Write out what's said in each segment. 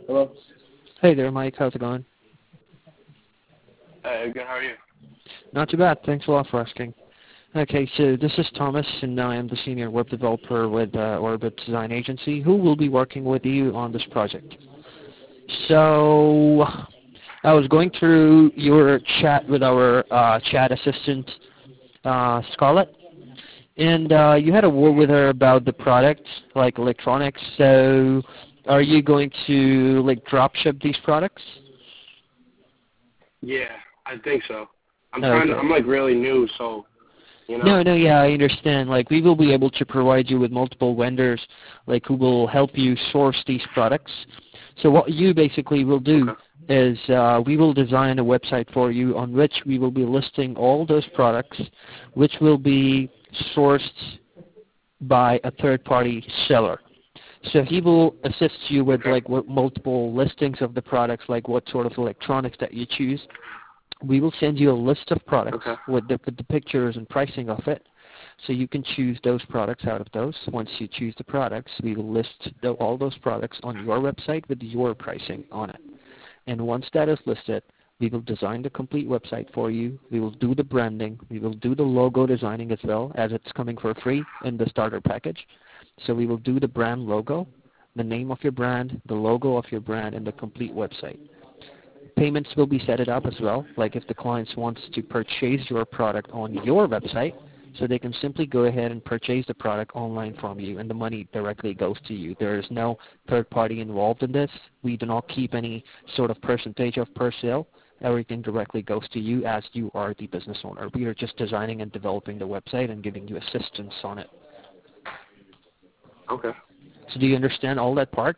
Hello? Hey there, Mike. How's it going? Good, how are you? Not too bad. Thanks a lot for asking. Okay, so this is Thomas, and I am the senior web developer with Orbit Design Agency, who will be working with you on this project. So I was going through your chat with our chat assistant, Scarlett, and you had a word with her about the product, like electronics. So are you going to like drop ship these products? Yeah, I think so. Okay. I'm like really new, so, No, yeah, I understand. Like, we will be able to provide you with multiple vendors, like, who will help you source these products. So what you basically will do Okay. is we will design a website for you on which we will be listing all those products, which will be sourced by a third-party seller. So he will assist you with, Okay. like, multiple listings of the products, like what sort of electronics that you choose. We will send you a list of products Okay. with the pictures and pricing of it, so you can choose those products out of those. Once you choose the products, we will list all those products on your website with your pricing on it. And once that is listed, we will design the complete website for you. We will do the branding. We will do the logo designing as well, as it's coming for free in the starter package. So we will do the brand logo, the name of your brand, the logo of your brand, and the complete website. Payments will be set it up as well, like if the client wants to purchase your product on your website, so they can simply go ahead and purchase the product online from you, and the money directly goes to you. There is no third party involved in this. We do not keep any sort of percentage of per sale. Everything directly goes to you as you are the business owner. We are just designing and developing the website and giving you assistance on it. Okay. So do you understand all that part?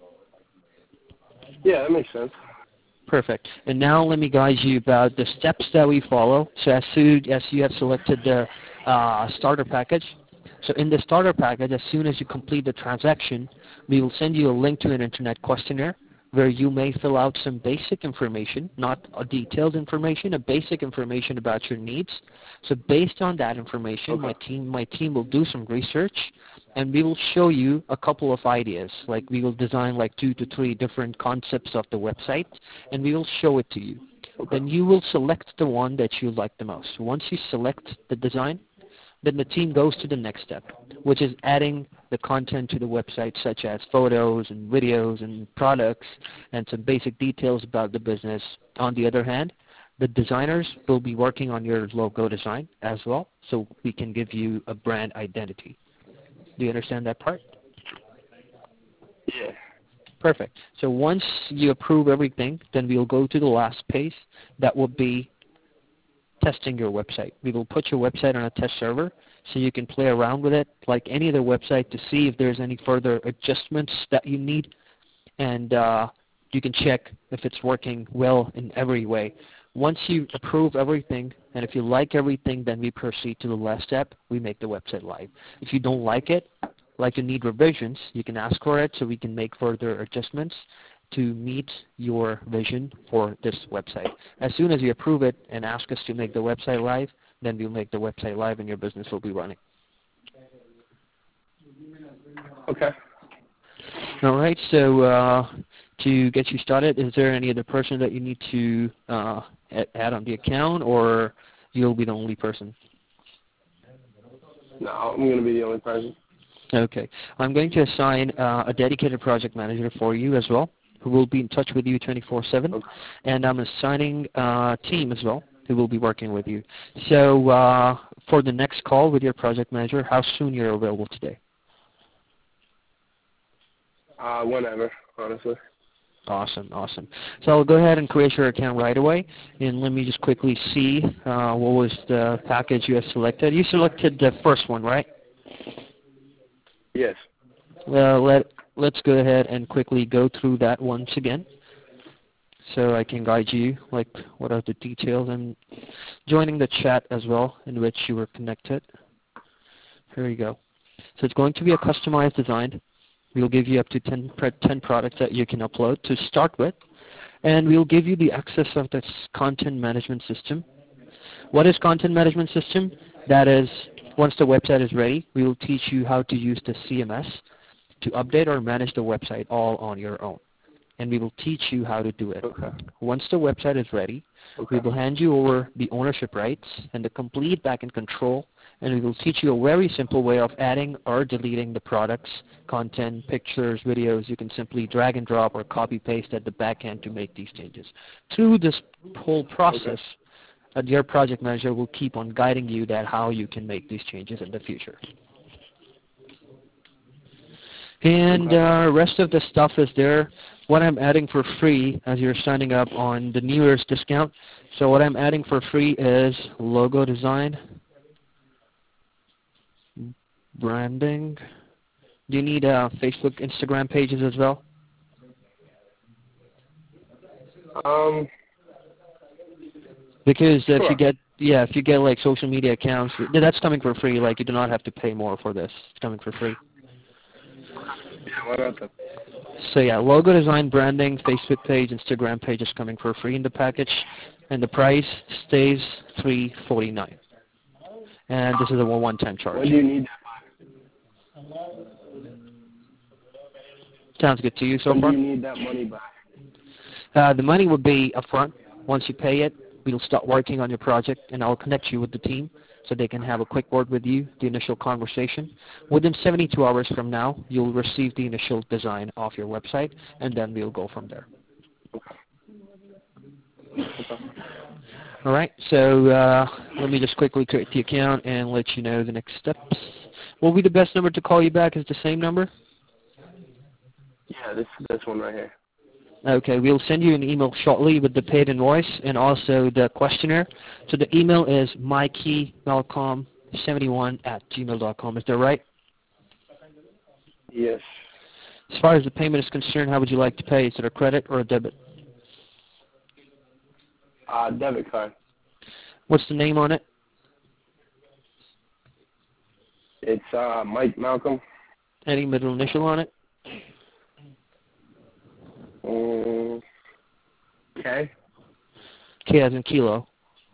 Yeah, that makes sense. Perfect. And now let me guide you about the steps that we follow. So as soon as you have selected the starter package, so in the starter package, as soon as you complete the transaction, we will send you a link to an internet questionnaire where you may fill out some basic information, not a detailed information, a basic information about your needs. So based on that information, Okay. my team will do some research, and we will show you a couple of ideas. Like, we will design like 2 to 3 different concepts of the website, and we will show it to you. Okay. Then you will select the one that you like the most. Once you select the design, then the team goes to the next step, which is adding the content to the website, such as photos and videos and products and some basic details about the business. On the other hand, the designers will be working on your logo design as well, so we can give you a brand identity. Do you understand that part? Yeah. Perfect. So once you approve everything, then we'll go to the last page. That will be testing your website. We will put your website on a test server so you can play around with it like any other website to see if there's any further adjustments that you need, and you can check if it's working well in every way. Once you approve everything, and if you like everything, then we proceed to the last step. We make the website live. If you don't like it, like you need revisions, you can ask for it so we can make further adjustments to meet your vision for this website. As soon as you approve it and ask us to make the website live, then we'll make the website live and your business will be running. Okay. All right, so to get you started, is there any other person that you need to add on the account, or you'll be the only person? No, I'm going to be the only person. Okay. I'm going to assign a dedicated project manager for you as well, who will be in touch with you 24/7, Okay. and I'm assigning a team as well who will be working with you. So for the next call with your project manager, how soon you're available today? Whenever, honestly. Awesome, awesome. So I'll go ahead and create your account right away, and let me just quickly see what was the package you have selected. You selected the first one, right? Yes. Let's go ahead and quickly go through that once again, so I can guide you, like what are the details. I'm joining the chat as well in which you were connected. Here you go. So it's going to be a customized design. We'll give you up to 10 products that you can upload to start with, and we'll give you the access of this content management system. What is content management system? That is, once the website is ready, we will teach you how to use the CMS to update or manage the website all on your own. and we will teach you how to do it. Okay. Once the website is ready, we will hand you over the ownership rights and the complete backend control, and we will teach you a very simple way of adding or deleting the products, content, pictures, videos. You can simply drag and drop or copy paste at the backend to make these changes. Through this whole process, your project manager will keep on guiding you that how you can make these changes in the future. And rest of the stuff is there. What I'm adding for free as you're signing up on the New Year's discount. So what I'm adding for free is logo design, branding. Do you need Facebook, Instagram pages as well? Because Sure. if you get like social media accounts, that's coming for free. Like you do not have to pay more for this. It's coming for free. Yeah, why not then? So yeah, logo design, branding, Facebook page, Instagram page is coming for free in the package, and the price stays $349. And this is a one-time charge. When do you need that by? Sounds good to you so far? When do you need that money by? The money will be upfront. Once you pay it, we'll start working on your project, and I'll connect you with the team so they can have a quick word with you, the initial conversation. Within 72 hours from now, you'll receive the initial design of your website, and then we'll go from there. All right, so let me just quickly create the account and let you know the next steps. What will be the best number to call you back? Is the same number? Yeah, this one right here. Okay, we'll send you an email shortly with the paid invoice and also the questionnaire. So the email is mikeymalcolm71@gmail.com. Is that right? Yes. As far as the payment is concerned, how would you like to pay? Is it a credit or a debit? Debit card. What's the name on it? It's Mike Malcolm. Any middle initial on it? K. K as in kilo.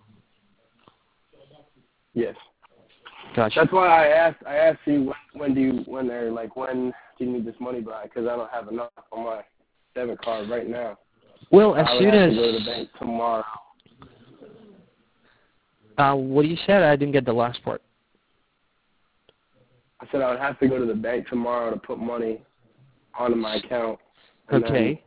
Yes. Gotcha. That's why I asked you when do you need this money by, because I don't have enough on my debit card right now. Well, as soon as I would have to go to the bank tomorrow. What you said, I didn't get the last part. I said I would have to go to the bank tomorrow to put money onto my account. Okay.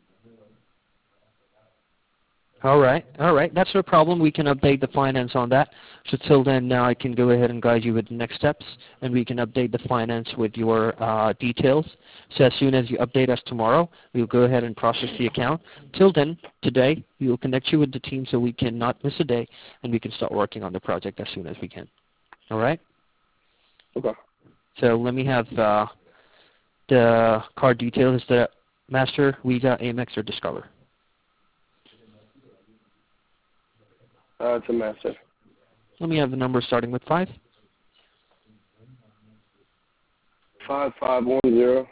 All right. That's no problem. We can update the finance on that. So till then, now I can go ahead and guide you with the next steps, and we can update the finance with your details. So as soon as you update us tomorrow, we'll go ahead and process the account. Till then, today, we will connect you with the team so we cannot miss a day, and we can start working on the project as soon as we can. All right? Okay. So let me have the card details. Is the Master, Visa, Amex, or Discover? It's a Master. Let me have the number starting with 5. 5510.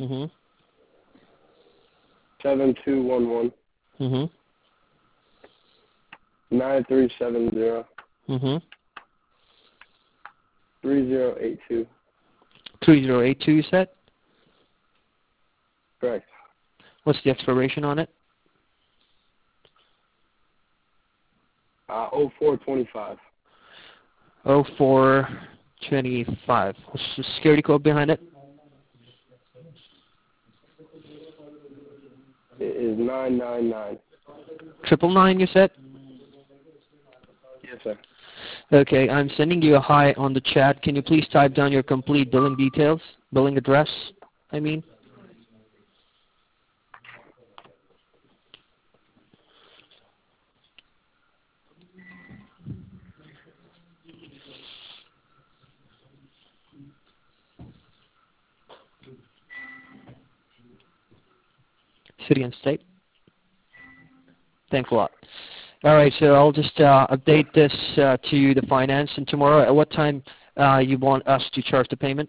7211. 9370. 3082. 3082, you said? Correct. What's the expiration on it? 0425. 0425. What's the security code behind it? It is 999. 999, you said? Yes, sir. Okay, I'm sending you a hi on the chat. Can you please type down your complete billing details? Billing address, I mean. City and state. Thanks a lot. All right, so I'll just update this to the finance, and tomorrow at what time you want us to charge the payment?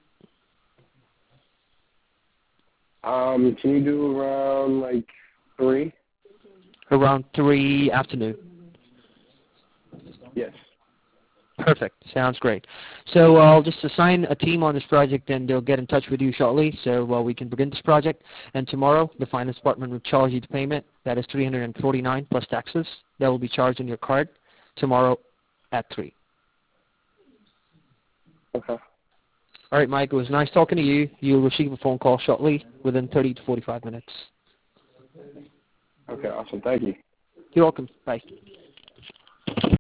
Can you do around like 3? Around 3 afternoon. Yes. Perfect. Sounds great. So I'll just assign a team on this project, and they'll get in touch with you shortly so we can begin this project. And tomorrow, the finance department will charge you the payment. That is $349 plus taxes. That will be charged on your card tomorrow at 3. Okay. All right, Mike. It was nice talking to you. You'll receive a phone call shortly within 30 to 45 minutes. Okay, awesome. Thank you. You're welcome. Bye.